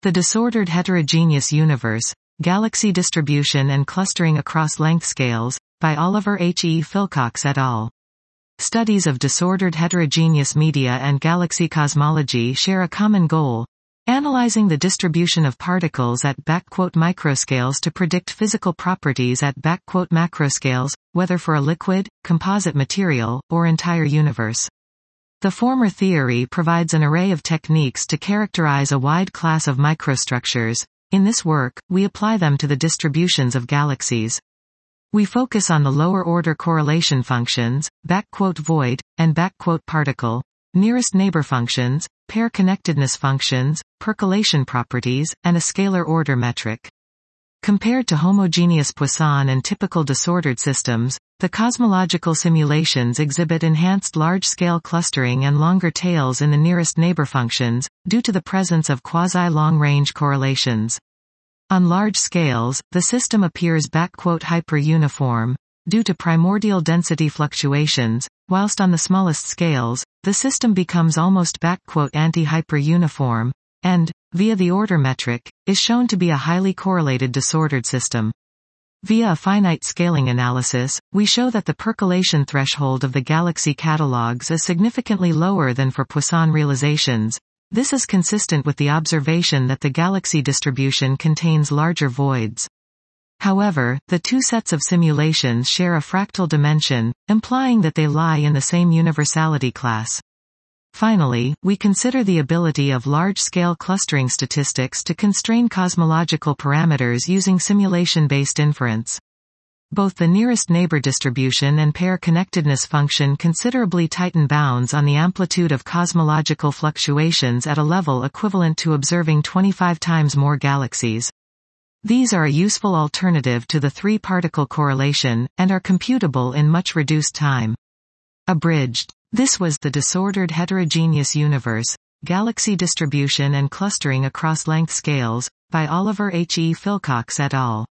The Disordered Heterogeneous Universe, Galaxy Distribution and Clustering Across Length Scales, by Oliver H. E. Philcox et al. Studies of disordered heterogeneous media and galaxy cosmology share a common goal: analyzing the distribution of particles at "microscales" to predict physical properties at "macroscales," whether for a liquid, composite material, or entire universe. The former theory provides an array of techniques to characterize a wide class of microstructures. In this work, we apply them to the distributions of galaxies. We focus on the lower-order correlation functions, "void," and "particle," nearest neighbor functions, pair-connectedness functions, percolation properties, and a scalar order metric. Compared to homogeneous Poisson and typical disordered systems, the cosmological simulations exhibit enhanced large-scale clustering and longer tails in the nearest neighbor functions, due to the presence of quasi-long-range correlations. On large scales, the system appears "hyper-uniform," due to primordial density fluctuations, whilst on the smallest scales, the system becomes almost "anti-hyper-uniform," and, via the order metric, is shown to be a highly correlated disordered system. Via a finite scaling analysis, we show that the percolation threshold of the galaxy catalogs is significantly lower than for Poisson realizations. This is consistent with the observation that the galaxy distribution contains larger voids. However, the two sets of simulations share a fractal dimension, implying that they lie in the same universality class. Finally, we consider the ability of large-scale clustering statistics to constrain cosmological parameters using simulation-based inference. Both the nearest neighbor distribution and pair-connectedness function considerably tighten bounds on the amplitude of cosmological fluctuations at a level equivalent to observing 25 times more galaxies. These are a useful alternative to the three-particle correlation, and are computable in much reduced time. Abridged. This was The Disordered Heterogeneous Universe, Galaxy Distribution and Clustering Across Length Scales, by Oliver H. E. Philcox et al.